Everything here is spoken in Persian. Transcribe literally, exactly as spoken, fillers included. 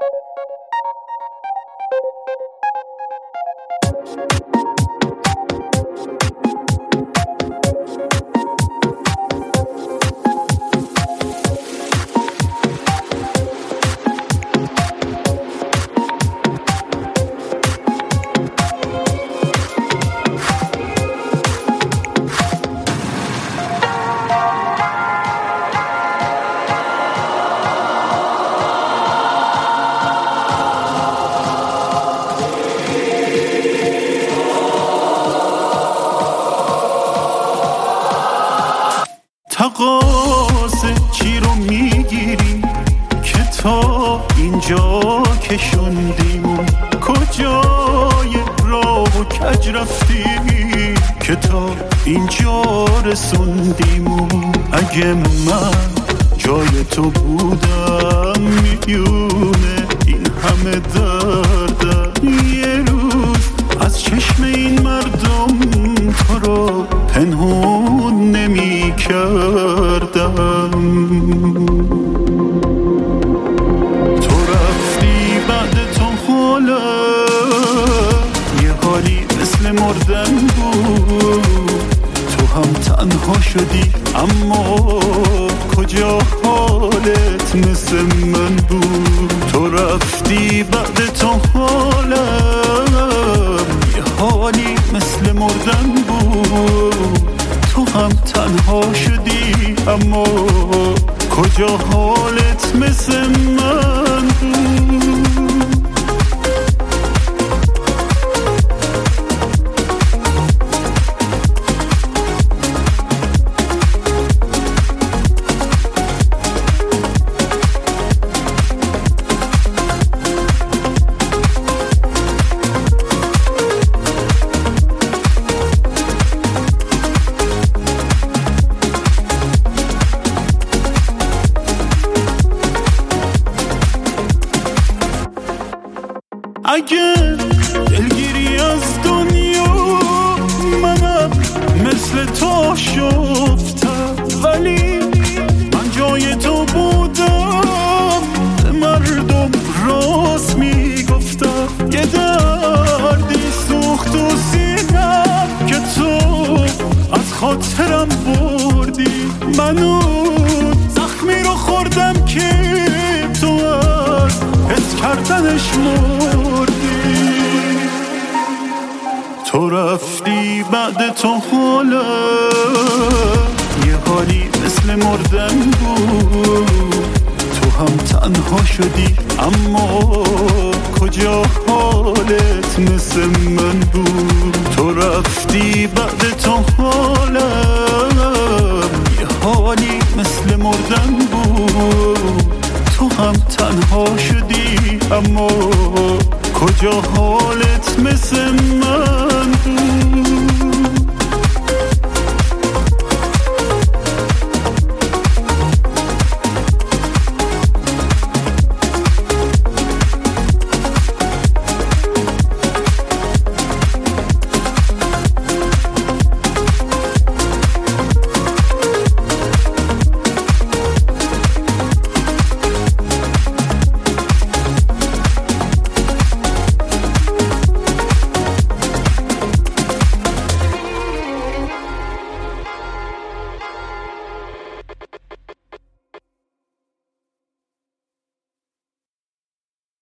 تقاصه چی رو میگیری که تا اینجا کشوندیم؟ کجای راه و کج رفتی که تا اینجا رسوندیم؟ اگه من جای تو بودم میونه این همه دردم یه روز از چشم این مردم تو رو پنهون نمی کردم. تو رفتی بعد تو حالا یه حالی مثل مردن بود. تو هم تنها شدی اما کجا حالت مثل من بود؟ تو رفتی بعد تو حالا یه حالی مثل مردن بود. تو هم تنها شدی اما کجا حالت مثل من بود؟ اگه دلگیری از دنیا منم مثل تو شفتم، ولی من جای تو بودم به مردم راست میگفتم. یه دردی سوخت و سینم که تو از خاطرم بردی. منو زخمی رو خوردم که تو از حس کردنش مردی. تو رفتی بعد تو حالا یه حالی مثل مردن بود. تو هم تنها شدی اما کجا حالت مثل من بود؟ تو رفتی بعد تو حالا یه حالی مثل مردن بود. تو هم تنها شدی اما کجا حالت مثل من؟